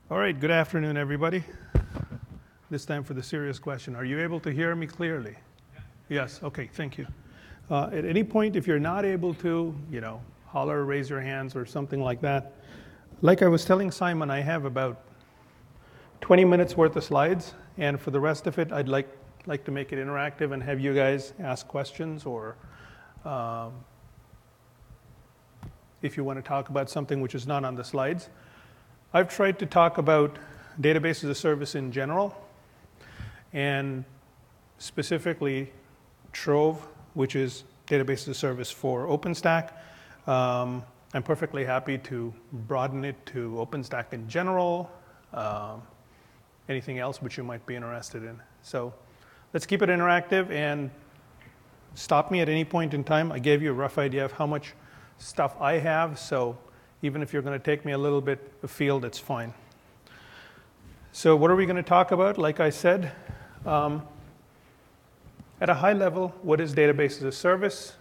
All right, good afternoon, everybody. This time for the serious question. Are you able to hear me clearly? Yes, okay, thank you. At any point, if you're not able to, holler, raise your hands or something like that. Like I was telling Simon, I have about 20 minutes worth of slides, and for the rest of it, I'd like to make it interactive and have you guys ask questions, or if you want to talk about something which is not on the slides. I've tried to talk about database as a service in general, and specifically Trove, which is database as a service for OpenStack. I'm perfectly happy to broaden it to OpenStack in general, anything else which you might be interested in. So let's keep it interactive and stop me at any point in time. I gave you a rough idea of how much stuff I have, so even if you're going to take me a little bit afield, it's fine. So what are we going to talk about? Like I said, at a high level, what is database as a service?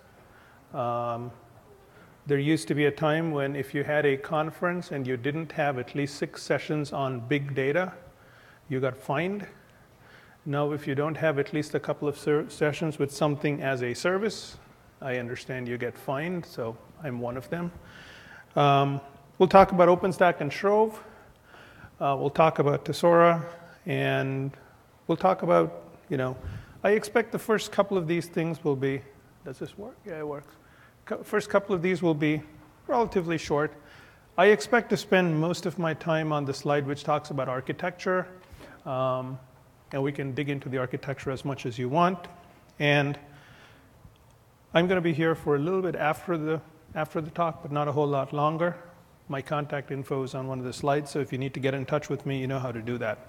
There used to be a time when if you had a conference and you didn't have at least 6 sessions on big data, you got fined. Now, if you don't have at least a couple of sessions with something as a service, I understand you get fined, so I'm one of them. We'll talk about OpenStack and Trove. We'll talk about Tesora, and we'll talk about, I expect the first couple of these things will be, does this work? Yeah, it works. First couple of these will be relatively short. I expect to spend most of my time on the slide which talks about architecture, and we can dig into the architecture as much as you want. And I'm going to be here for a little bit after the talk, but not a whole lot longer. My contact info is on one of the slides, so if you need to get in touch with me, you know how to do that.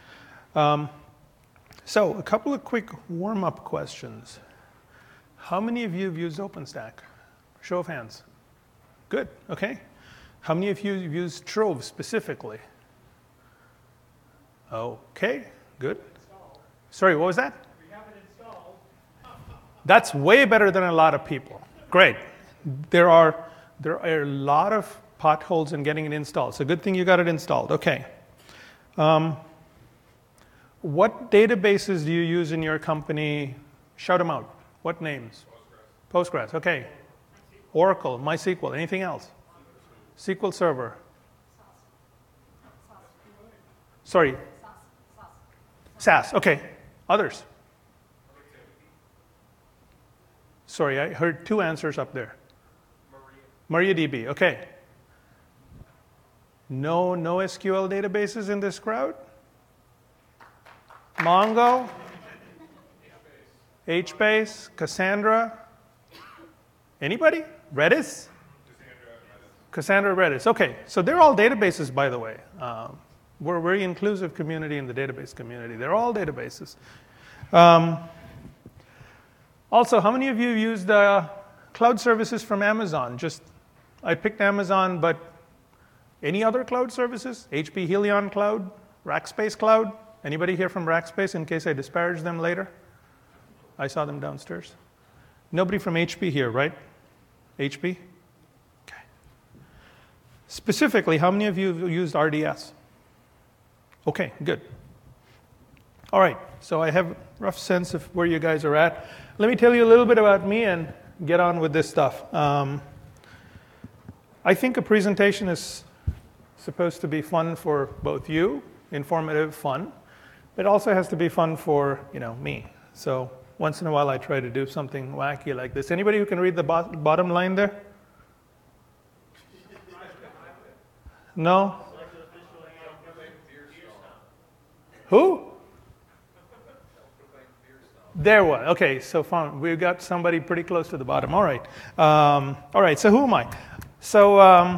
So a couple of quick warm-up questions. How many of you have used OpenStack? Show of hands. Good, okay. How many of you have used Trove specifically? Okay, good. Sorry, what was that? We have it installed. That's way better than a lot of people. Great. There are a lot of potholes in getting it installed. It's a good thing you got it installed. Okay. What databases do you use in your company? Shout them out. What names? Postgres. Okay. Oracle, MySQL. Anything else? SQL Server. Sorry. SAS. Okay. Others? Sorry, I heard 2 answers up there. MariaDB, okay. No SQL databases in this crowd? Mongo? HBase? Cassandra? Anybody? Redis? Cassandra, Redis. Okay, so they're all databases, by the way. We're a very inclusive community in the database community. They're all databases. Also, how many of you used cloud services from Amazon? I picked Amazon, but any other cloud services? HP Helion Cloud? Rackspace Cloud? Anybody here from Rackspace in case I disparage them later? I saw them downstairs. Nobody from HP here, right? HP? Okay. Specifically, how many of you have used RDS? Okay, good. All right, so I have a rough sense of where you guys are at. Let me tell you a little bit about me and get on with this stuff. I think a presentation is supposed to be fun for both you, informative, fun, but it also has to be fun for me. So once in a while I try to do something wacky like this. Anybody who can read the bottom line there? No? Who? There was. Okay, so fun. We got somebody pretty close to the bottom. All right. All right, so who am I? So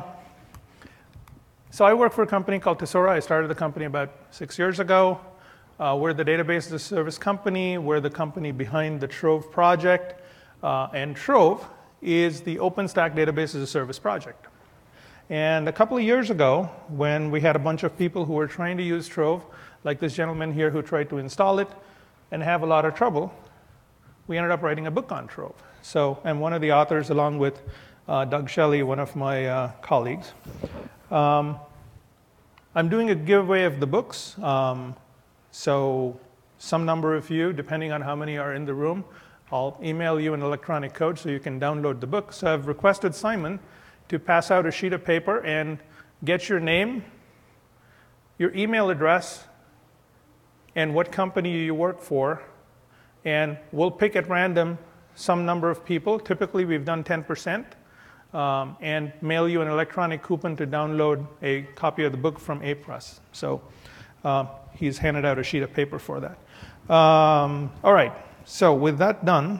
I work for a company called Tesora. I started the company about 6 years ago. We're the database as a service company. We're the company behind the Trove project. And Trove is the OpenStack database as a service project. And a couple of years ago, when we had a bunch of people who were trying to use Trove, like this gentleman here who tried to install it and have a lot of trouble, we ended up writing a book on Trove. So I'm one of the authors, along with Doug Shelley, one of my colleagues. I'm doing a giveaway of the books. So some number of you, depending on how many are in the room, I'll email you an electronic code so you can download the book. So I've requested Simon to pass out a sheet of paper and get your name, your email address, and what company you work for. And we'll pick at random some number of people. Typically, we've done 10%. And mail you an electronic coupon to download a copy of the book from A-Press. So he's handed out a sheet of paper for that. All right, so with that done,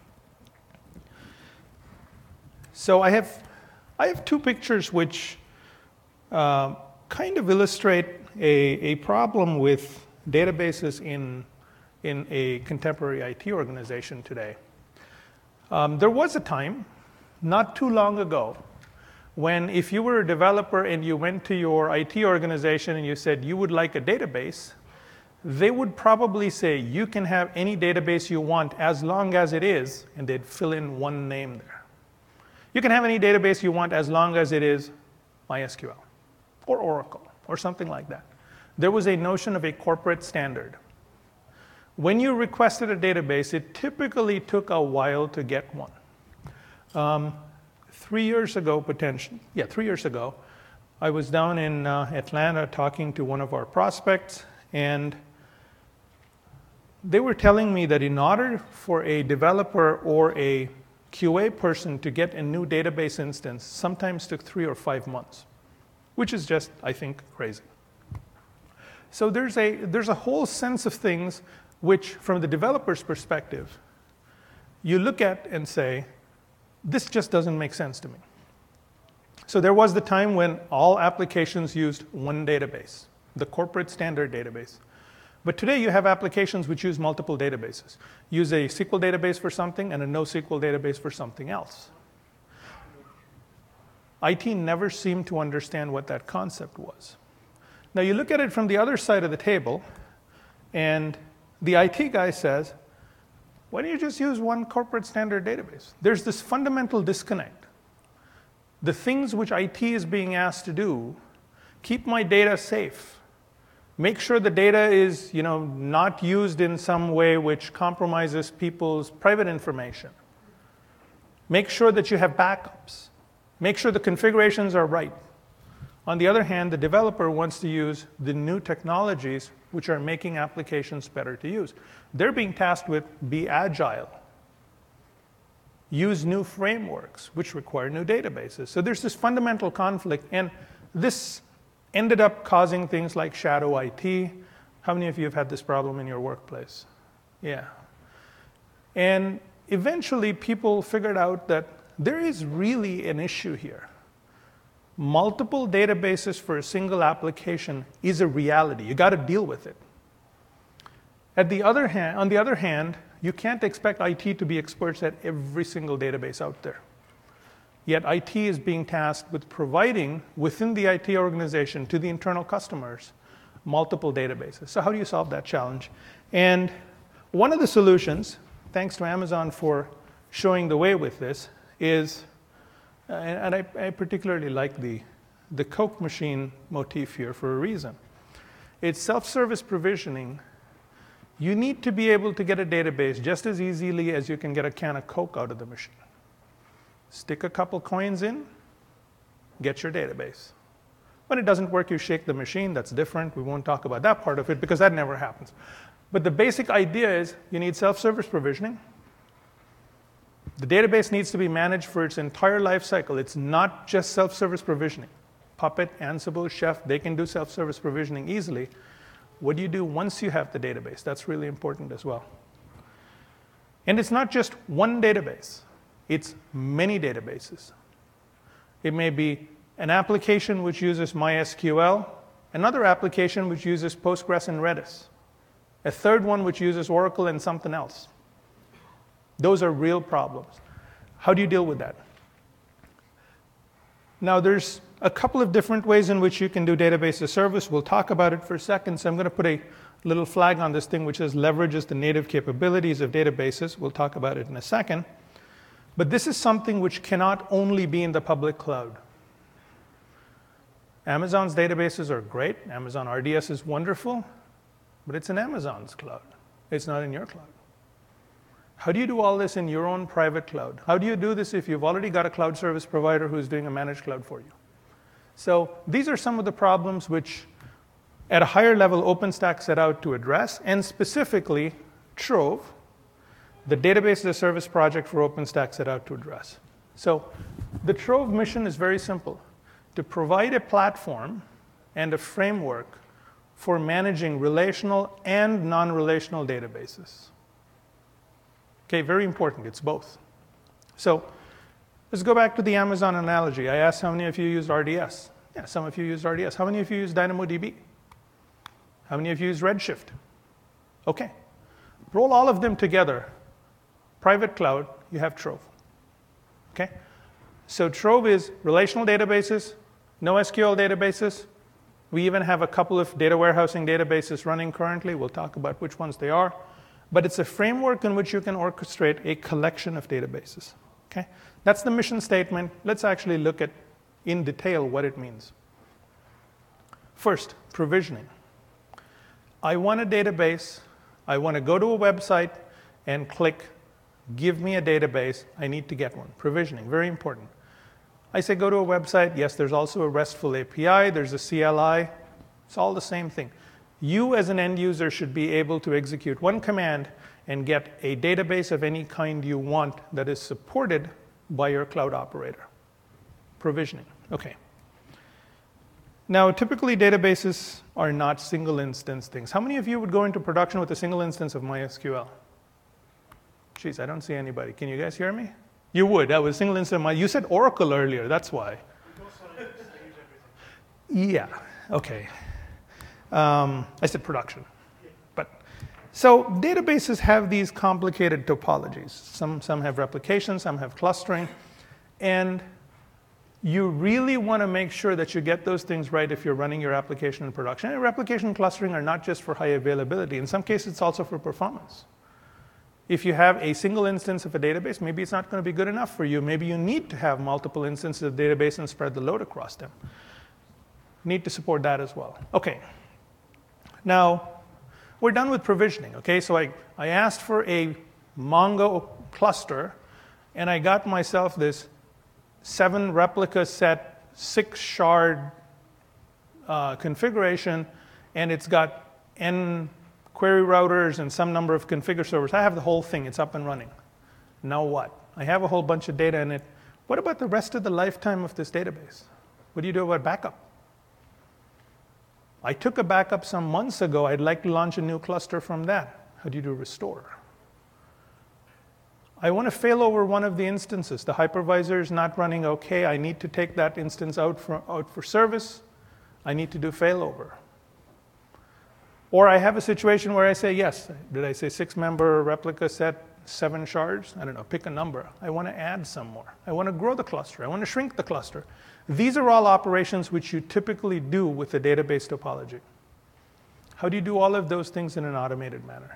so I have two pictures which kind of illustrate a problem with databases in a contemporary IT organization today. There was a time not too long ago when if you were a developer and you went to your IT organization and you said you would like a database, they would probably say you can have any database you want as long as it is, and they'd fill in one name there. You can have any database you want as long as it is MySQL or Oracle or something like that. There was a notion of a corporate standard. When you requested a database, it typically took a while to get one. 3 years ago, 3 years ago, I was down in Atlanta talking to one of our prospects, and they were telling me that in order for a developer or a QA person to get a new database instance, sometimes took 3 or 5 months, which is just, I think, crazy. So there's a whole sense of things which, from the developer's perspective, you look at and say, this just doesn't make sense to me. So there was the time when all applications used one database, the corporate standard database. But today you have applications which use multiple databases. Use a SQL database for something and a NoSQL database for something else. IT never seemed to understand what that concept was. Now you look at it from the other side of the table, and the IT guy says, why don't you just use one corporate standard database? There's this fundamental disconnect. The things which IT is being asked to do, keep my data safe. Make sure the data is, not used in some way which compromises people's private information. Make sure that you have backups. Make sure the configurations are right. On the other hand, the developer wants to use the new technologies which are making applications better to use. They're being tasked with be agile, use new frameworks which require new databases. So there's this fundamental conflict, and this ended up causing things like shadow IT. How many of you have had this problem in your workplace? Yeah. And eventually people figured out that there is really an issue here. Multiple databases for a single application is a reality. You got to deal with it. On the other hand, you can't expect IT to be experts at every single database out there. Yet IT is being tasked with providing, within the IT organization, to the internal customers, multiple databases. So how do you solve that challenge? And one of the solutions, thanks to Amazon for showing the way with this, is and I particularly like the Coke machine motif here for a reason. It's self-service provisioning. You need to be able to get a database just as easily as you can get a can of Coke out of the machine. Stick a couple coins in, get your database. When it doesn't work, you shake the machine. That's different. We won't talk about that part of it because that never happens. But the basic idea is you need self-service provisioning. The database needs to be managed for its entire life cycle. It's not just self-service provisioning. Puppet, Ansible, Chef, they can do self-service provisioning easily. What do you do once you have the database? That's really important as well. And it's not just one database. It's many databases. It may be an application which uses MySQL, another application which uses Postgres and Redis, a third one which uses Oracle and something else. Those are real problems. How do you deal with that? Now, there's a couple of different ways in which you can do database as service. We'll talk about it for a second. So I'm going to put a little flag on this thing which says leverages the native capabilities of databases. We'll talk about it in a second. But this is something which cannot only be in the public cloud. Amazon's databases are great. Amazon RDS is wonderful, but it's in Amazon's cloud. It's not in your cloud. How do you do all this in your own private cloud? How do you do this if you've already got a cloud service provider who's doing a managed cloud for you? So these are some of the problems which, at a higher level, OpenStack set out to address, and specifically, Trove, the database as a service project for OpenStack, set out to address. So the Trove mission is very simple: to provide a platform and a framework for managing relational and non-relational databases. Okay, very important, it's both. So let's go back to the Amazon analogy. I asked how many of you used RDS. Yeah, some of you used RDS. How many of you used DynamoDB? How many of you used Redshift? Okay. Roll all of them together. Private cloud, you have Trove. Okay? So Trove is relational databases, NoSQL databases. We even have a couple of data warehousing databases running currently. We'll talk about which ones they are. But it's a framework in which you can orchestrate a collection of databases. Okay? That's the mission statement. Let's actually look at, in detail, what it means. First, provisioning. I want a database. I want to go to a website and click, give me a database. I need to get one. Provisioning, very important. I say go to a website. Yes, there's also a RESTful API. There's a CLI. It's all the same thing. You as an end user should be able to execute one command and get a database of any kind you want that is supported by your cloud operator. Provisioning. Okay. Now, typically databases are not single instance things. How many of you would go into production with a single instance of MySQL? Jeez, I don't see anybody. Can you guys hear me? You would. That was a single instance of you said Oracle earlier. That's why. Yeah. Okay. I said production. But so databases have these complicated topologies. Some have replication, some have clustering. And you really want to make sure that you get those things right if you're running your application in production. And replication and clustering are not just for high availability. In some cases, it's also for performance. If you have a single instance of a database, maybe it's not going to be good enough for you. Maybe you need to have multiple instances of the database and spread the load across them. Need to support that as well. Okay. Now, we're done with provisioning. Okay, so I asked for a Mongo cluster, and I got myself this 7 replica set, 6 shard configuration, and it's got n query routers and some number of configure servers. I have the whole thing. It's up and running. Now what? I have a whole bunch of data in it. What about the rest of the lifetime of this database? What do you do about backup? I took a backup some months ago. I'd like to launch a new cluster from that. How do you do restore? I want to fail over one of the instances. The hypervisor is not running OK. I need to take that instance out for service. I need to do failover. Or I have a situation where I say, yes, did I say 6-member replica set, 7 shards? I don't know, pick a number. I want to add some more. I want to grow the cluster. I want to shrink the cluster. These are all operations which you typically do with a database topology. How do you do all of those things in an automated manner?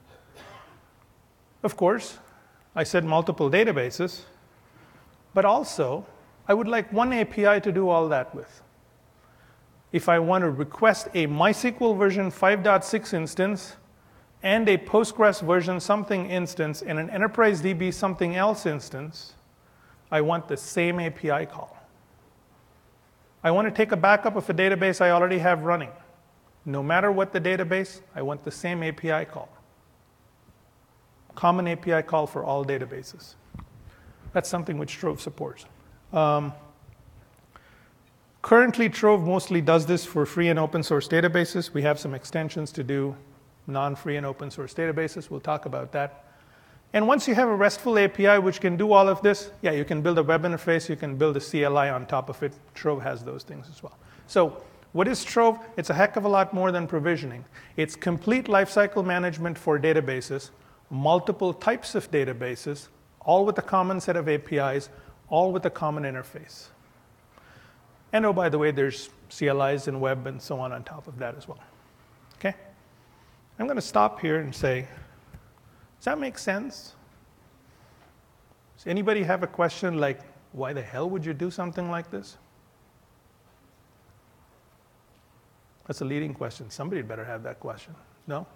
Of course, I said multiple databases, but also I would like one API to do all that with. If I want to request a MySQL version 5.6 instance and a Postgres version something instance and an Enterprise DB something else instance, I want the same API call. I want to take a backup of a database I already have running. No matter what the database, I want the same API call. Common API call for all databases. That's something which Trove supports. Currently, Trove mostly does this for free and open source databases. We have some extensions to do non-free and open source databases. We'll talk about that. And once you have a RESTful API which can do all of this, yeah, you can build a web interface, you can build a CLI on top of it. Trove has those things as well. So what is Trove? It's a heck of a lot more than provisioning. It's complete lifecycle management for databases, multiple types of databases, all with a common set of APIs, all with a common interface. And oh, by the way, there's CLIs and web and so on top of that as well. Okay? I'm going to stop here and say, does that make sense? Does anybody have a question like, why the hell would you do something like this? That's a leading question. Somebody better have that question. No?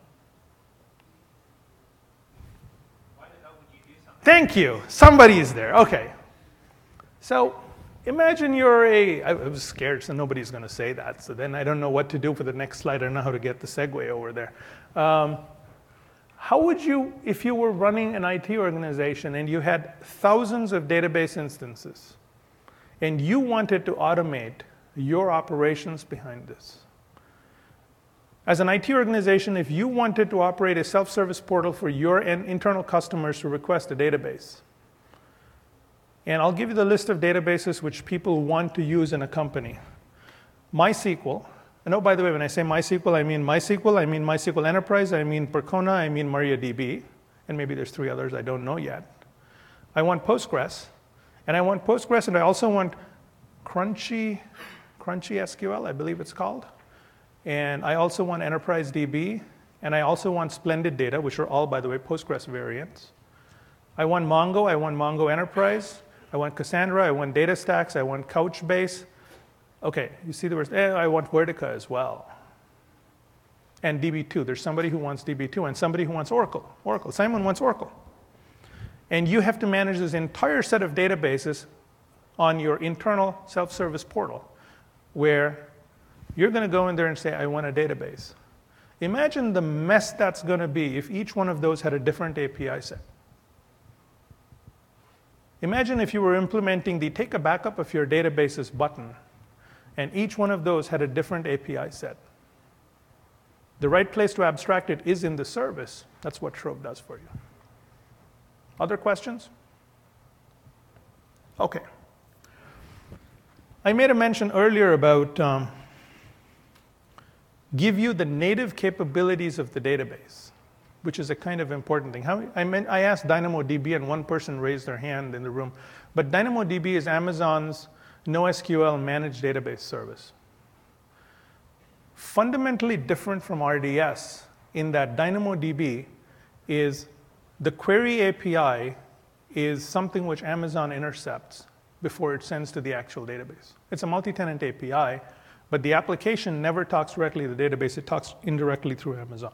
Why the hell would you do something? Thank you. Somebody is there. Okay. So imagine you're I was scared, so nobody's going to say that. So then I don't know what to do for the next slide. I don't know how to get the segue over there. How would you, if you were running an IT organization and you had thousands of database instances and you wanted to automate your operations behind this? As an IT organization, if you wanted to operate a self-service portal for your internal customers to request a database, and I'll give you the list of databases which people want to use in a company. MySQL. And oh, by the way, when I say MySQL, I mean MySQL Enterprise, I mean Percona, I mean MariaDB, and maybe there's 3 others I don't know yet. I want Postgres, and I also want Crunchy SQL, I believe it's called. And I also want Enterprise DB, and I also want Splendid Data, which are all, by the way, Postgres variants. I want Mongo, I want Mongo Enterprise, I want Cassandra, I want DataStax, I want Couchbase. Okay, you see the words, I want Vertica as well. And DB2, there's somebody who wants DB2 and somebody who wants Oracle. Simon wants Oracle. And you have to manage this entire set of databases on your internal self-service portal where you're going to go in there and say, I want a database. Imagine the mess that's going to be if each one of those had a different API set. Imagine if you were implementing the take a backup of your databases button, and each one of those had a different API set. The right place to abstract it is in the service. That's what Trove does for you. Other questions? Okay. I made a mention earlier about give you the native capabilities of the database, which is a kind of important thing. I asked DynamoDB, and one person raised their hand in the room. But DynamoDB is Amazon's NoSQL managed database service. Fundamentally different from RDS in that DynamoDB is the query API is something which Amazon intercepts before it sends to the actual database. It's a multi-tenant API, but the application never talks directly to the database. It talks indirectly through Amazon.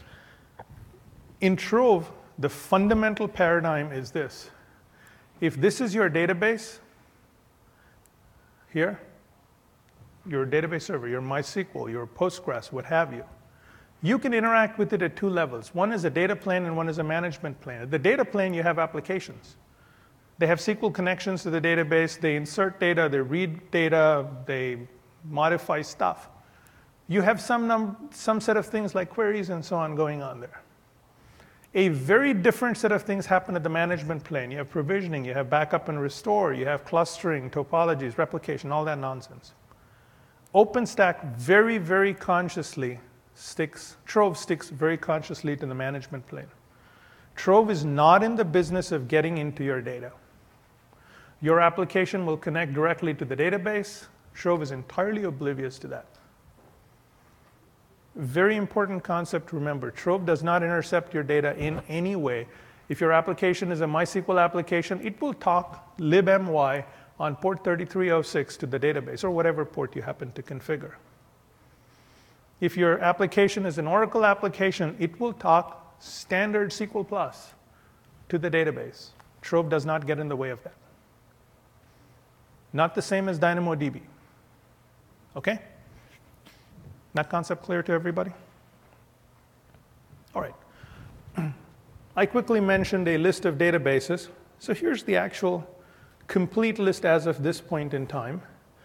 In Trove, the fundamental paradigm is this. If this is your database, here, your database server, your MySQL, your Postgres, what have you, you can interact with it at 2 levels. One is a data plane and one is a management plane. At the data plane, you have applications. They have SQL connections to the database. They insert data. They read data. They modify stuff. You have some set of things like queries and so on going on there. A very different set of things happen at the management plane. You have provisioning. You have backup and restore. You have clustering, topologies, replication, all that nonsense. OpenStack very, very consciously Trove sticks very consciously to the management plane. Trove is not in the business of getting into your data. Your application will connect directly to the database. Trove is entirely oblivious to that. Very important concept to remember. Trove does not intercept your data in any way. If your application is a MySQL application, it will talk libmy on port 3306 to the database, or whatever port you happen to configure. If your application is an Oracle application, it will talk standard SQL+ to the database. Trove does not get in the way of that. Not the same as DynamoDB. Okay? That concept clear to everybody? All right. I quickly mentioned a list of databases. So here's the actual complete list as of this point in time.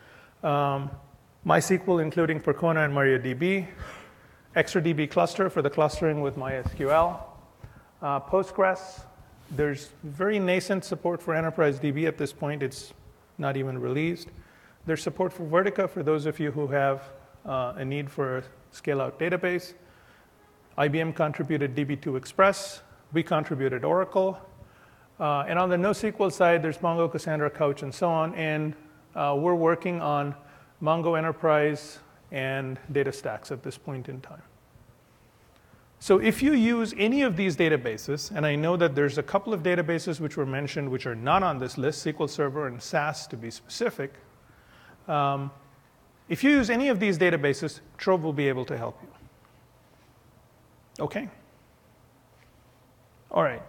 MySQL, including Percona and MariaDB. ExtraDB cluster for the clustering with MySQL. Postgres. There's very nascent support for Enterprise DB at this point. It's not even released. There's support for Vertica for those of you who have a need for a scale-out database. IBM contributed DB2 Express. We contributed Oracle. And on the NoSQL side, there's Mongo, Cassandra, Couch, and so on. And we're working on Mongo Enterprise and DataStax at this point in time. So if you use any of these databases, and I know that there's a couple of databases which were mentioned which are not on this list, SQL Server and SAS to be specific. If you use any of these databases, Trove will be able to help you. Okay? All right.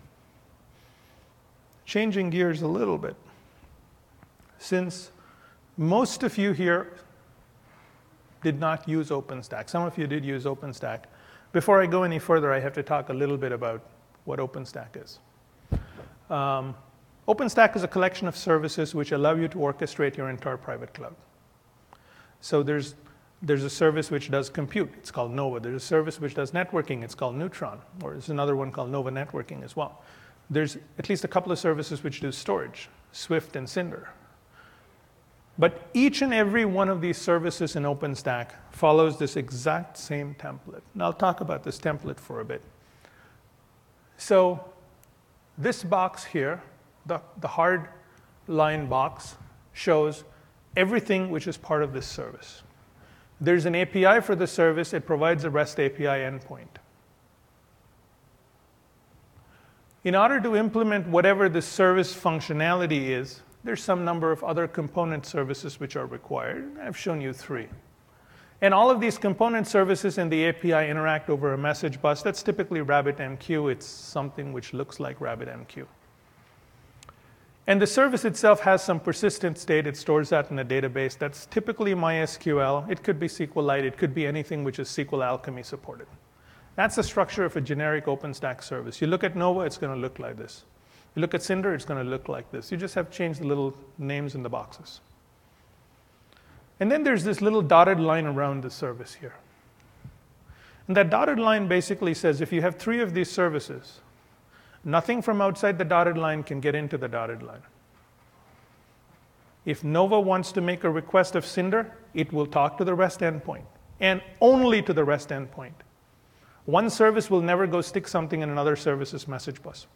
Changing gears a little bit. Since most of you here did not use OpenStack, some of you did use OpenStack, before I go any further, I have to talk a little bit about what OpenStack is. OpenStack is a collection of services which allow you to orchestrate your entire private cloud. So there's a service which does compute. It's called Nova. There's a service which does networking. It's called Neutron. Or there's another one called Nova Networking as well. There's at least a couple of services which do storage, Swift and Cinder. But each and every one of these services in OpenStack follows this exact same template. And I'll talk about this template for a bit. So this box here, the hard line box, shows everything which is part of this service. There's an API for the service. It provides a REST API endpoint. In order to implement whatever the service functionality is, there's some number of other component services which are required. I've shown you 3. And all of these component services and the API interact over a message bus. That's typically RabbitMQ. It's something which looks like RabbitMQ. And the service itself has some persistent state. It stores that in a database. That's typically MySQL. It could be SQLite. It could be anything which is SQL Alchemy supported. That's the structure of a generic OpenStack service. You look at Nova, it's going to look like this. You look at Cinder, it's going to look like this. You just have to change the little names in the boxes. And then there's this little dotted line around the service here. And that dotted line basically says if you have 3 of these services, nothing from outside the dotted line can get into the dotted line. If Nova wants to make a request of Cinder, it will talk to the REST endpoint, and only to the REST endpoint. One service will never go stick something in another service's message bus.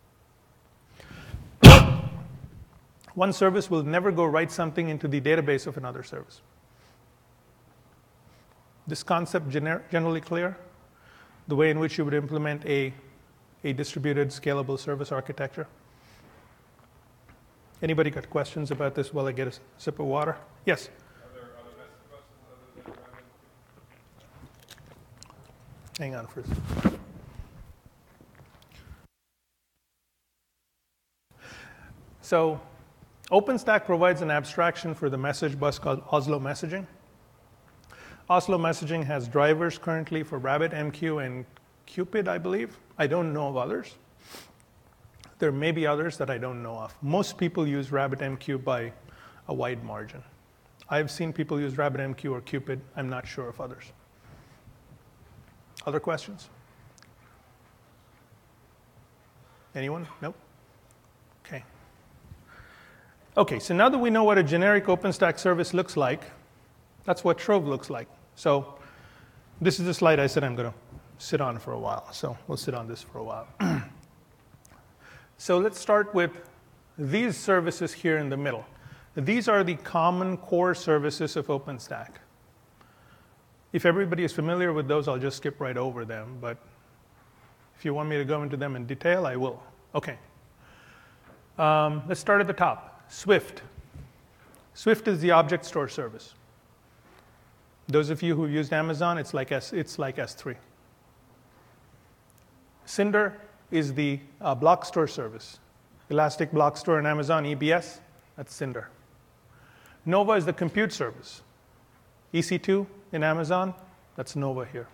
One service will never go write something into the database of another service. This concept generally clear? The way in which you would implement a distributed scalable service architecture? Anybody got questions about this while I get a sip of water? Yes? Are there other message buses other than Rabbit? Hang on for a second. So OpenStack provides an abstraction for the message bus called Oslo Messaging. Oslo Messaging has drivers currently for RabbitMQ and Cupid, I believe. I don't know of others. There may be others that I don't know of. Most people use RabbitMQ by a wide margin. I've seen people use RabbitMQ or Cupid. I'm not sure of others. Other questions? Anyone? Nope? Okay. Okay, so now that we know what a generic OpenStack service looks like, that's what Trove looks like. So this is the slide I said I'm going to sit on for a while. So we'll sit on this for a while. So let's start with these services here in the middle. These are the common core services of OpenStack. If everybody is familiar with those, I'll just skip right over them. But if you want me to go into them in detail, I will. OK. Let's start at the top. Swift. Swift is the object store service. Those of you who used Amazon, it's like S3. Cinder is the block store service. Elastic Block Store in Amazon, EBS, that's Cinder. Nova is the compute service. EC2 in Amazon, that's Nova here.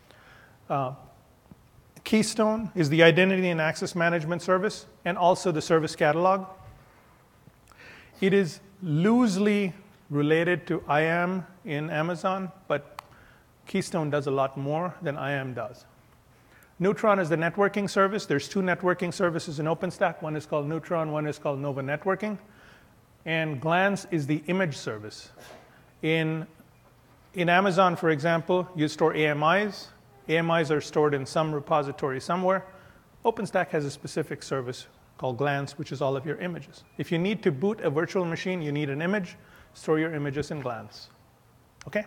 Keystone is the identity and access management service, and also the service catalog. It is loosely related to IAM in Amazon, but Keystone does a lot more than IAM does. Neutron is the networking service. There's 2 networking services in OpenStack. One is called Neutron, one is called Nova Networking. And Glance is the image service. In Amazon, for example, you store AMIs. AMIs are stored in some repository somewhere. OpenStack has a specific service called Glance, which is all of your images. If you need to boot a virtual machine, you need an image. Store your images in Glance. OK?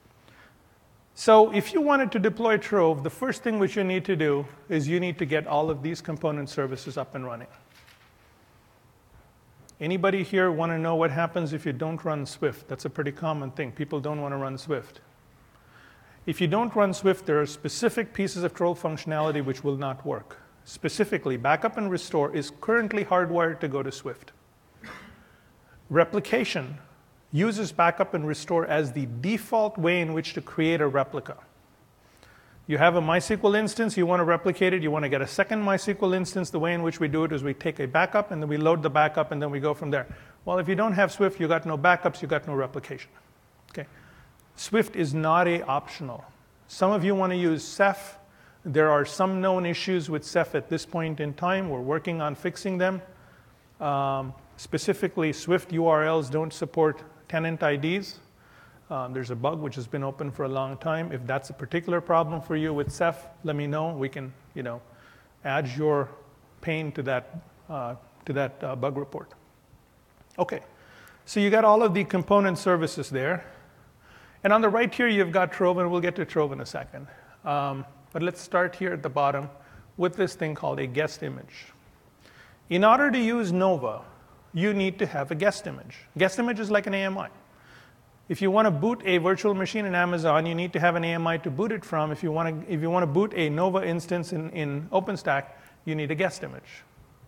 So if you wanted to deploy Trove, the first thing which you need to do is you need to get all of these component services up and running. Anybody here want to know what happens if you don't run Swift? That's a pretty common thing. People don't want to run Swift. If you don't run Swift, there are specific pieces of Trove functionality which will not work. Specifically, backup and restore is currently hardwired to go to Swift. Replication uses backup and restore as the default way in which to create a replica. You have a MySQL instance, you want to replicate it, you want to get a second MySQL instance. The way in which we do it is we take a backup, and then we load the backup, and then we go from there. Well, if you don't have Swift, you got no backups, you got no replication. Okay. Swift is not optional. Some of you want to use Ceph. There are some known issues with Ceph at this point in time. We're working on fixing them. Specifically, Swift URLs don't support tenant IDs. There's a bug which has been open for a long time. If that's a particular problem for you with Ceph, let me know. We can, add your pain to that bug report. Okay, so you got all of the component services there. And on the right here, you've got Trove, and we'll get to Trove in a second. But let's start here at the bottom with this thing called a guest image. In order to use Nova, you need to have a guest image. Guest image is like an AMI. If you want to boot a virtual machine in Amazon, you need to have an AMI to boot it from. If you want to boot a Nova instance in OpenStack, you need a guest image.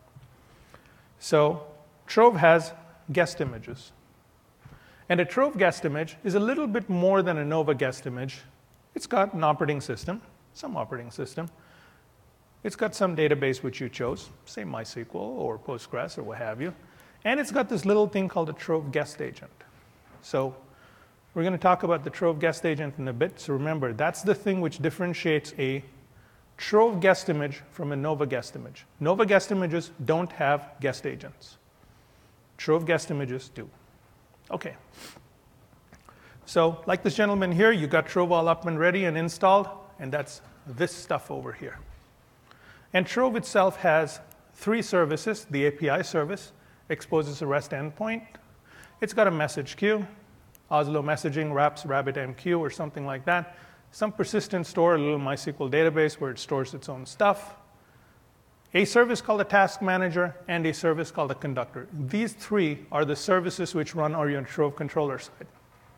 So Trove has guest images. And a Trove guest image is a little bit more than a Nova guest image. It's got an operating system, some operating system. It's got some database which you chose, say MySQL or Postgres or what have you. And it's got this little thing called a Trove guest agent. So we're going to talk about the Trove guest agent in a bit. So remember, that's the thing which differentiates a Trove guest image from a Nova guest image. Nova guest images don't have guest agents. Trove guest images do. Okay. So like this gentleman here, you got Trove all up and ready and installed, and that's this stuff over here. And Trove itself has 3 services. The API service exposes a REST endpoint. It's got a message queue. Oslo messaging wraps RabbitMQ or something like that. Some persistent store, a little MySQL database where it stores its own stuff. A service called a task manager, and a service called a conductor. These 3 are the services which run on your Trove controller side.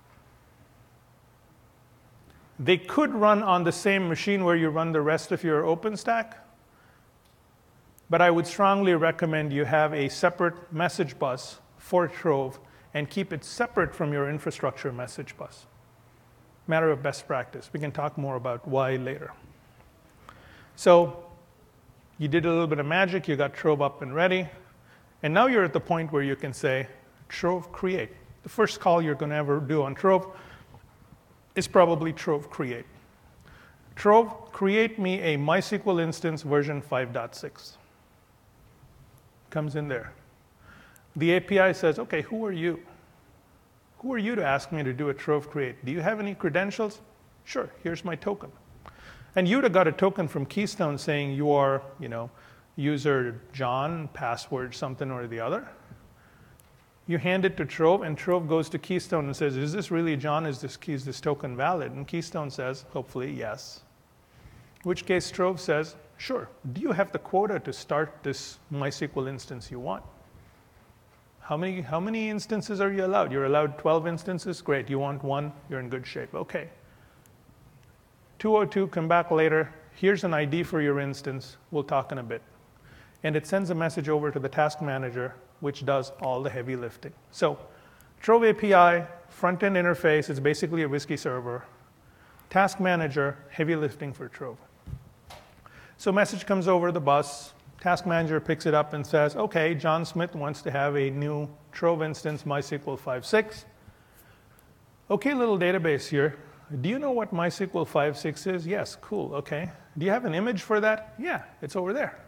They could run on the same machine where you run the rest of your OpenStack, but I would strongly recommend you have a separate message bus for Trove and keep it separate from your infrastructure message bus. Matter of best practice. We can talk more about why later. So you did a little bit of magic. You got Trove up and ready. And now you're at the point where you can say, Trove create. The first call you're going to ever do on Trove is probably Trove create. Trove, create me a MySQL instance version 5.6. Comes in there. The API says, OK, who are you? Who are you to ask me to do a Trove create? Do you have any credentials? Sure, here's my token. And you'd have got a token from Keystone saying you are, user John, password something or the other. You hand it to Trove, and Trove goes to Keystone and says, is this really John? Is this token valid? And Keystone says, hopefully, yes. In which case Trove says, sure. Do you have the quota to start this MySQL instance you want? How many instances are you allowed? You're allowed 12 instances? Great. You want 1? You're in good shape. OK. 202, come back later. Here's an ID for your instance. We'll talk in a bit. And it sends a message over to the task manager, which does all the heavy lifting. So Trove API, front-end interface, it's basically a Whiskey server. Task manager, heavy lifting for Trove. So message comes over the bus. Task manager picks it up and says, OK, John Smith wants to have a new Trove instance, MySQL 5.6. OK, little database here. Do you know what MySQL 5.6 is? Yes, cool, OK. Do you have an image for that? Yeah, it's over there.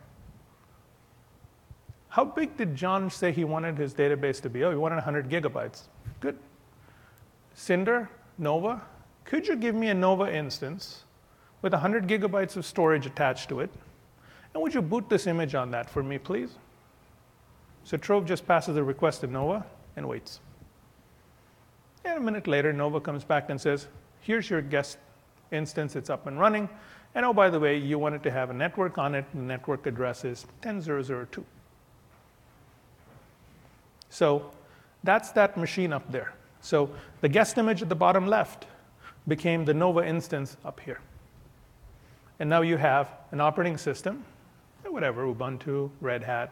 How big did John say he wanted his database to be? Oh, he wanted 100 gigabytes. Good. Cinder, Nova, could you give me a Nova instance with 100 gigabytes of storage attached to it? And would you boot this image on that for me, please? So Trove just passes the request to Nova and waits. And a minute later, Nova comes back and says, here's your guest instance. It's up and running. And oh, by the way, you wanted to have a network on it. The network address is 10.0.0.2. So that's that machine up there. So the guest image at the bottom left became the Nova instance up here. And now you have an operating system, whatever, Ubuntu, Red Hat,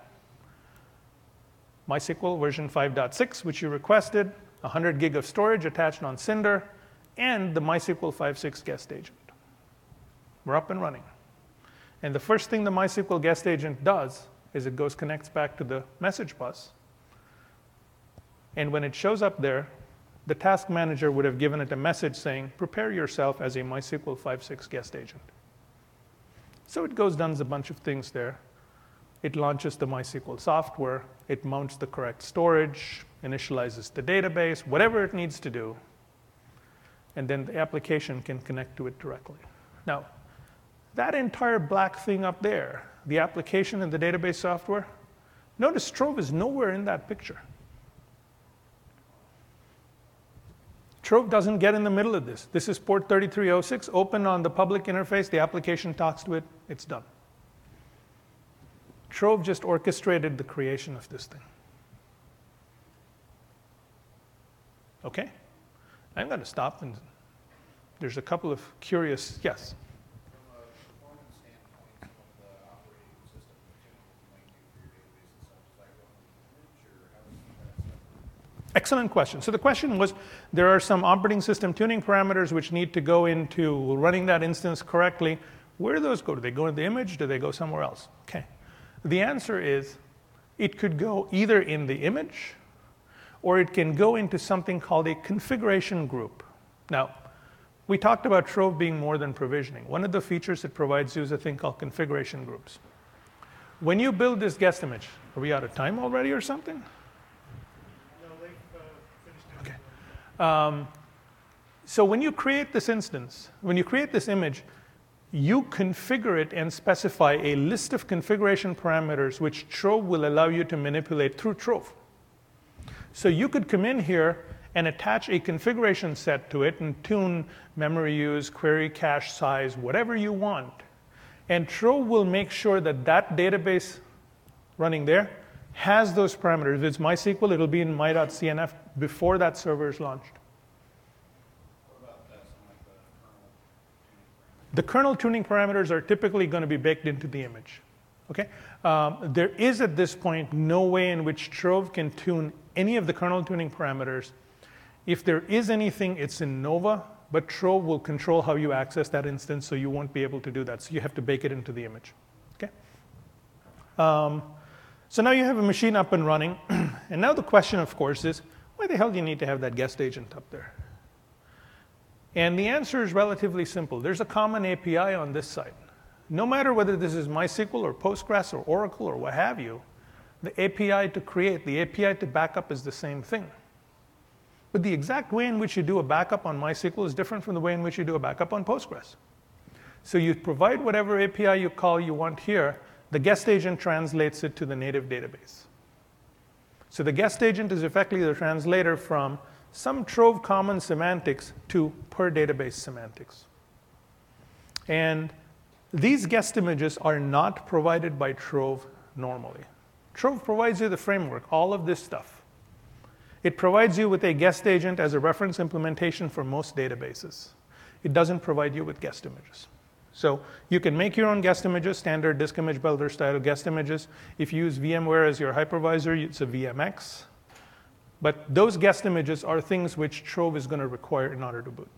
MySQL version 5.6, which you requested, 100 gig of storage attached on Cinder, and the MySQL 5.6 guest agent. We're up and running. And the first thing the MySQL guest agent does is it connects back to the message bus. And when it shows up there, the task manager would have given it a message saying, prepare yourself as a MySQL 5.6 guest agent. So it does a bunch of things there. It launches the MySQL software. It mounts the correct storage, initializes the database, whatever it needs to do. And then the application can connect to it directly. Now, that entire black thing up there, the application and the database software, notice Trove is nowhere in that picture. Trove doesn't get in the middle of this. This is port 3306, open on the public interface. The application talks to it. It's done. Trove just orchestrated the creation of this thing. OK? I'm going to stop. And there's a couple of curious, yes? From a performance standpoint of the operating system, the tuning that you might do for your database and stuff, does that go into the image, or how does that stuff work? Excellent question. So the question was, there are some operating system tuning parameters which need to go into running that instance correctly. Where do those go? Do they go in the image? Do they go somewhere else? OK. The answer is, it could go either in the image, or it can go into something called a configuration group. Now, we talked about Trove being more than provisioning. One of the features it provides you is a thing called configuration groups. When you build this guest image, are we out of time already or something? No, they've finished it. OK. So when you create this instance, when you create this image, you configure it and specify a list of configuration parameters which Trove will allow you to manipulate through Trove. So you could come in here and attach a configuration set to it and tune memory use, query cache size, whatever you want. And Trove will make sure that that database running there has those parameters. If it's MySQL, it'll be in my.cnf before that server is launched. What about that, something like the kernel tuning parameters? The kernel tuning parameters are typically going to be baked into the image. Okay? There is, at this point, no way in which Trove can tune any of the kernel tuning parameters. If there is anything, it's in Nova, but Trove will control how you access that instance, so you won't be able to do that. So you have to bake it into the image. Okay? So now you have a machine up and running. And now the question, of course, is, why the hell do you need to have that guest agent up there? And the answer is relatively simple. There's a common API on this side. No matter whether this is MySQL or Postgres or Oracle or what have you, the API to create, the API to backup is the same thing. But the exact way in which you do a backup on MySQL is different from the way in which you do a backup on Postgres. So you provide whatever API you want here. The guest agent translates it to the native database. So the guest agent is effectively the translator from some Trove common semantics to per database semantics. And these guest images are not provided by Trove normally. Trove provides you the framework, all of this stuff. It provides you with a guest agent as a reference implementation for most databases. It doesn't provide you with guest images. So you can make your own guest images, standard disk image builder style guest images. If you use VMware as your hypervisor, it's a VMX. But those guest images are things which Trove is going to require in order to boot.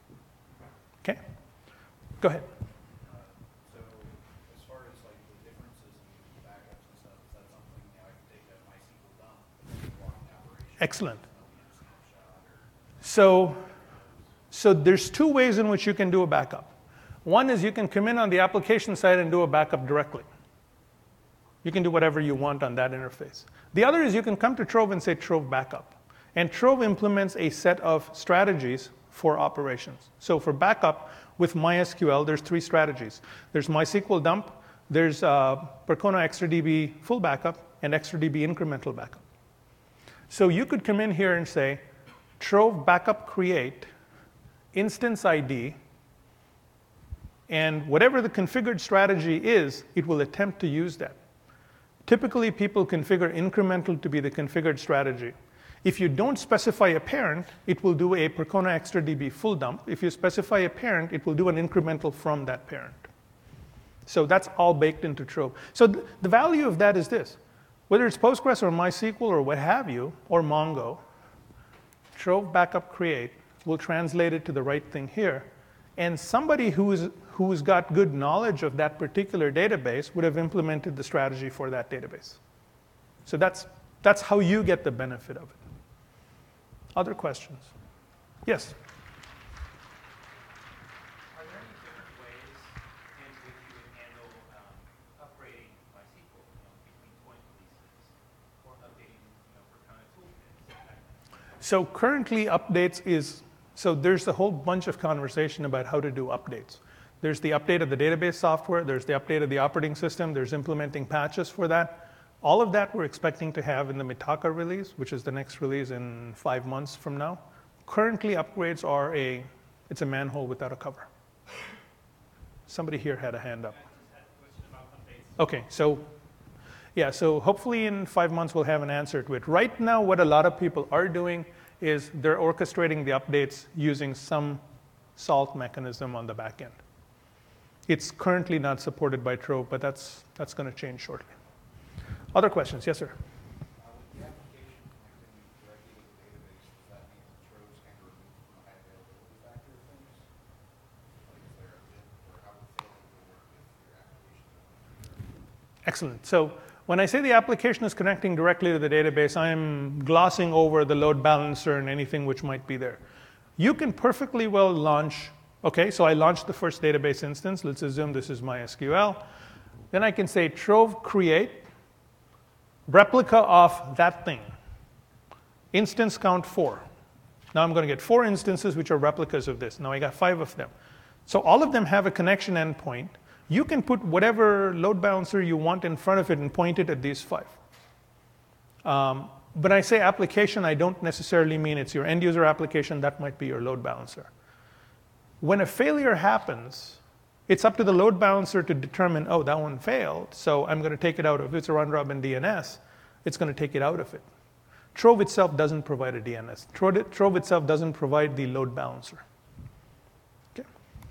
OK? Go ahead. So as far as like the differences in backups and stuff, is that something I can take a MySQL dump and walk the operation? Excellent. Snapshot or So there's two ways in which you can do a backup. One is you can come in on the application side and do a backup directly. You can do whatever you want on that interface. The other is you can come to Trove and say Trove backup. And Trove implements a set of strategies for operations. So for backup with MySQL, there's three strategies. There's MySQL dump, there's Percona XtraDB full backup, and XtraDB incremental backup. So you could come in here and say, Trove backup create, instance ID, and whatever the configured strategy is, it will attempt to use that. Typically, people configure incremental to be the configured strategy. If you don't specify a parent, it will do a Percona extra DB full dump. If you specify a parent, it will do an incremental from that parent. So that's all baked into Trove. So the value of that is this. Whether it's Postgres or MySQL or what have you, or Mongo, Trove backup create will translate it to the right thing here. And somebody who's got good knowledge of that particular database would have implemented the strategy for that database. So that's how you get the benefit of it. Other questions? Yes? Are there any different ways in which you would handle upgrading MySQL between point releases or updating Percona toolkits? That kind of thing? So currently updates is, so there's a whole bunch of conversation about how to do updates. There's the update of the database software, there's the update of the operating system, there's implementing patches for that. All of that we're expecting to have in the Mitaka release, which is the next release in 5 months from now. Currently upgrades are it's a manhole without a cover. Somebody here had a hand up. I just had a question about updates. Okay, so yeah, so hopefully in 5 months we'll have an answer to it. Right now, what a lot of people are doing is they're orchestrating the updates using some salt mechanism on the back end. It's currently not supported by Trove, but that's going to change shortly. Other questions? Yes, sir. With the application connecting directly to the database, does that mean that Trove's kind of removed from the high availability factor of things? Like, is there a bit, or how would failing to work with your application? Excellent. So when I say the application is connecting directly to the database, I'm glossing over the load balancer and anything which might be there. You can perfectly well launch, okay, so I launched the first database instance. Let's assume this is MySQL. Then I can say Trove create replica of that thing. Instance count 4. Now I'm going to get 4 instances which are replicas of this. Now I got 5 of them. So all of them have a connection endpoint. You can put whatever load balancer you want in front of it and point it at these 5. When I say application, I don't necessarily mean it's your end user application. That might be your load balancer. When a failure happens, it's up to the load balancer to determine, oh, that one failed, so I'm going to take it out. If it's a run-robin DNS, it's going to take it out of it. Trove itself doesn't provide a DNS. Trove itself doesn't provide the load balancer. Okay.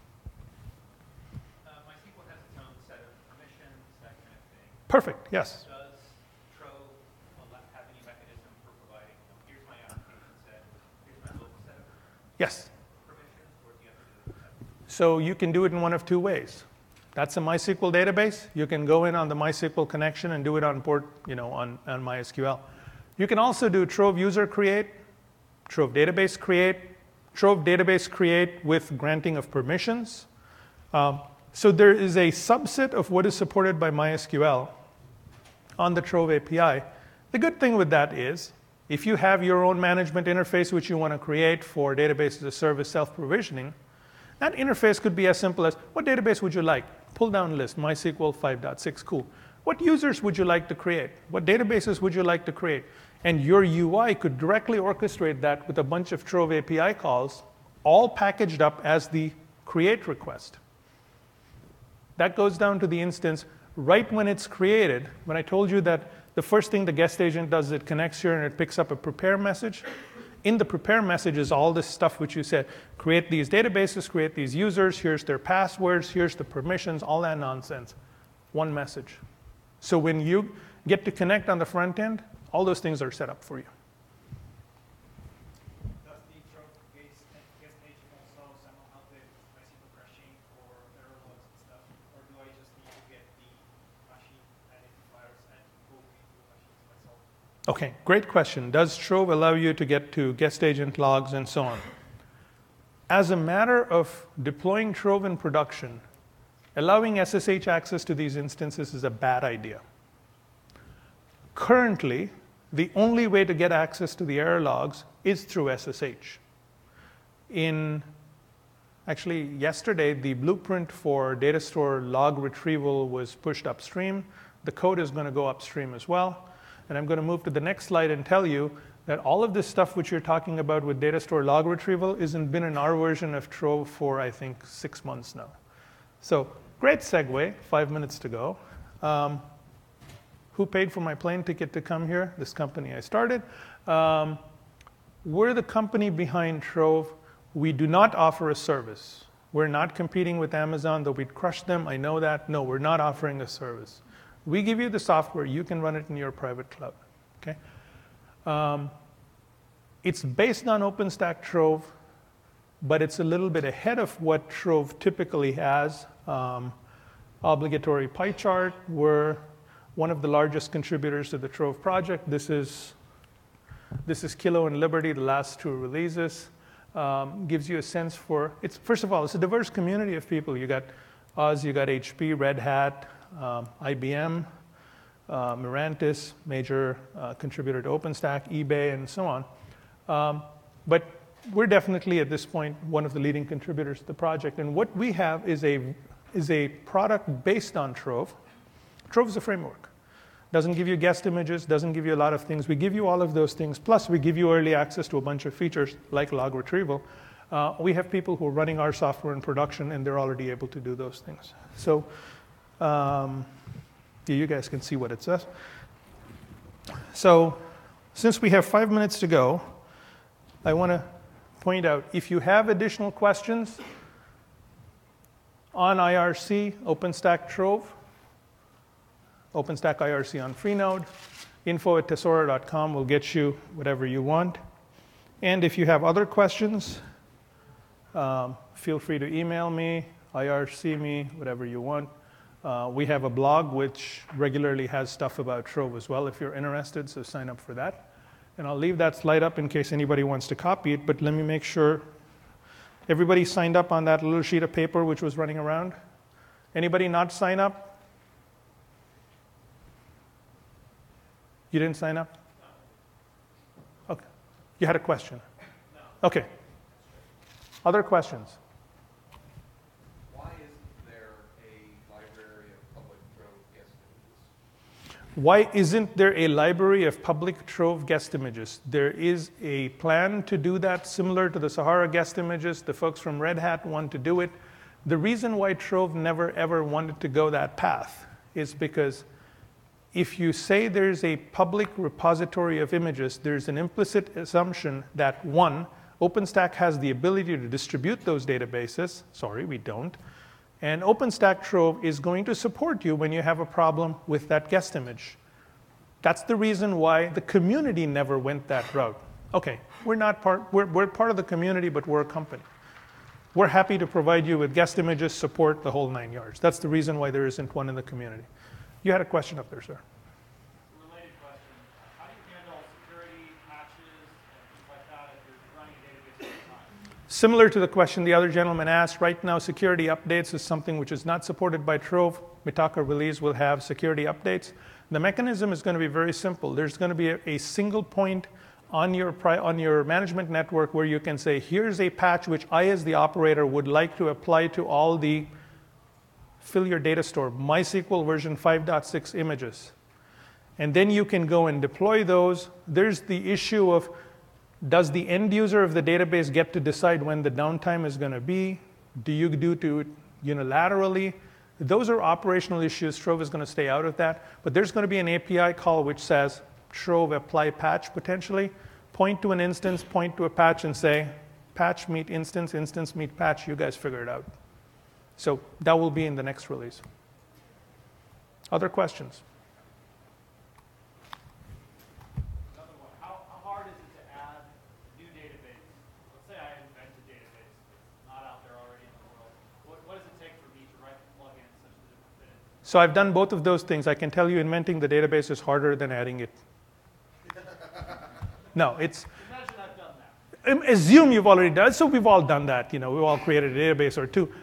MySQL has its own set of permissions, that kind of thing. Perfect, yes. Does Trove have any mechanism for providing, here's my application set, here's my local set of Yes. permissions, or do you have to do it separately? So you can do it in one of 2 ways. That's a MySQL database. You can go in on the MySQL connection and do it on port, on MySQL. You can also do Trove user create, Trove database create with granting of permissions. So there is a subset of what is supported by MySQL on the Trove API. The good thing with that is, if you have your own management interface which you want to create for database as a service self-provisioning, that interface could be as simple as, what database would you like? Pull down list, MySQL 5.6, cool. What users would you like to create? What databases would you like to create? And your UI could directly orchestrate that with a bunch of Trove API calls, all packaged up as the create request. That goes down to the instance right when it's created. When I told you that the first thing the guest agent does is it connects here and it picks up a prepare message. In the prepare message is all this stuff which you said, create these databases, create these users, here's their passwords, here's the permissions, all that nonsense. One message. So when you get to connect on the front end, all those things are set up for you. Does the Trove guest agent also somehow help with MySQL crashing or error logs and stuff? Or do I just need to get the machine identifiers and go into the machines myself? Okay, great question. Does Trove allow you to get to guest agent logs and so on? As a matter of deploying Trove in production, allowing SSH access to these instances is a bad idea. Currently, the only way to get access to the error logs is through SSH. Actually, yesterday, the blueprint for data store log retrieval was pushed upstream. The code is going to go upstream as well. And I'm going to move to the next slide and tell you that all of this stuff which you're talking about with data store log retrieval hasn't been in our version of Trove for, I think, 6 months now. So great segue, 5 minutes to go. Who paid for my plane ticket to come here? This company I started. We're the company behind Trove. We do not offer a service. We're not competing with Amazon, though we'd crush them. I know that. No, we're not offering a service. We give you the software. You can run it in your private cloud. Okay? It's based on OpenStack Trove, but it's a little bit ahead of what Trove typically has. Obligatory pie chart. We're one of the largest contributors to the Trove project. This is Kilo and Liberty, the last two releases. Gives you a sense for, first of all, it's a diverse community of people. You got Oz, you got HP, Red Hat, IBM, Mirantis, major contributor to OpenStack, eBay, and so on. But we're definitely, at this point, one of the leading contributors to the project. And what we have is a product based on Trove. Trove is a framework. Doesn't give you guest images, doesn't give you a lot of things. We give you all of those things, plus we give you early access to a bunch of features like log retrieval. We have people who are running our software in production, and they're already able to do those things. So you guys can see what it says. So since we have 5 minutes to go, I want to point out, if you have additional questions on IRC, OpenStack Trove, OpenStack IRC on Freenode, info@tesora.com will get you whatever you want. And if you have other questions, feel free to email me, IRC me, whatever you want. We have a blog which regularly has stuff about Trove as well if you're interested, so sign up for that. And I'll leave that slide up in case anybody wants to copy it, but let me make sure everybody signed up on that little sheet of paper which was running around. Anybody not sign up? You didn't sign up? No. Okay. You had a question? No. Okay. Other questions? Why isn't there a library of public Trove guest images? Why isn't there a library of public Trove guest images? There is a plan to do that, similar to the Sahara guest images. The folks from Red Hat want to do it. The reason why Trove never ever wanted to go that path is because if you say there's a public repository of images, there's an implicit assumption that, one, OpenStack has the ability to distribute those databases. Sorry, we don't. And OpenStack Trove is going to support you when you have a problem with that guest image. That's the reason why the community never went that route. Okay, we're part of the community, but we're a company. We're happy to provide you with guest images, support the whole 9 yards. That's the reason why there isn't one in the community. You had a question up there, sir. Related question. How do you handle security patches and things like that if you're running a database at the time? Similar to the question the other gentleman asked, right now security updates is something which is not supported by Trove. Mitaka release will have security updates. The mechanism is going to be very simple. There's going to be a single point on your management network where you can say, here's a patch which I as the operator would like to apply to all the fill your data store, MySQL version 5.6 images. And then you can go and deploy those. There's the issue of, does the end user of the database get to decide when the downtime is going to be? Do you do it unilaterally? Those are operational issues. Trove is going to stay out of that. But there's going to be an API call which says, Trove apply patch potentially. Point to an instance, point to a patch, and say, patch meet instance, instance meet patch. You guys figure it out. So that will be in the next release. Other questions? Another one. How hard is it to add a new database? Let's say I invent a database that's not out there already in the world. What does it take for me to write the plugin such that it will fit in? So I've done both of those things. I can tell you inventing the database is harder than adding it. No, it's... Imagine I've done that. Assume you've already done it. So we've all done that. We've all created a database or two.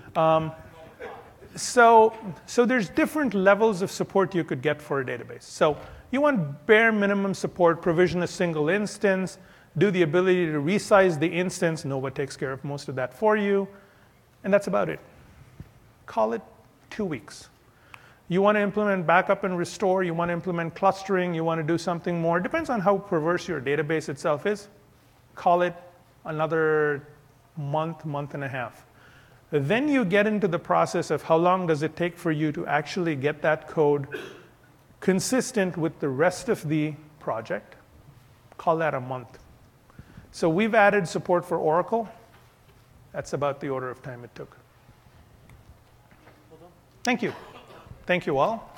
So there's different levels of support you could get for a database. So you want bare minimum support, provision a single instance, do the ability to resize the instance. Nova takes care of most of that for you. And that's about it. Call it 2 weeks. You want to implement backup and restore. You want to implement clustering. You want to do something more. It depends on how perverse your database itself is. Call it another month, month and a half. Then you get into the process of how long does it take for you to actually get that code consistent with the rest of the project, call that a month. So we've added support for Oracle. That's about the order of time it took. Thank you. Thank you all.